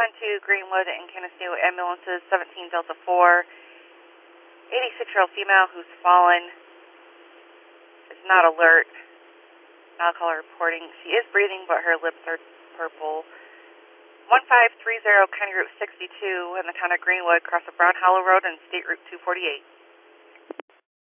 respond to Greenwood and Canisteo ambulances, 17 Delta 4. 86-year-old female who's fallen is not alert. Now I'll call her reporting. She is breathing, but her lips are purple. 1530 County Route 62 in the town of Greenwood, across the Brown Hollow Road and State Route 248.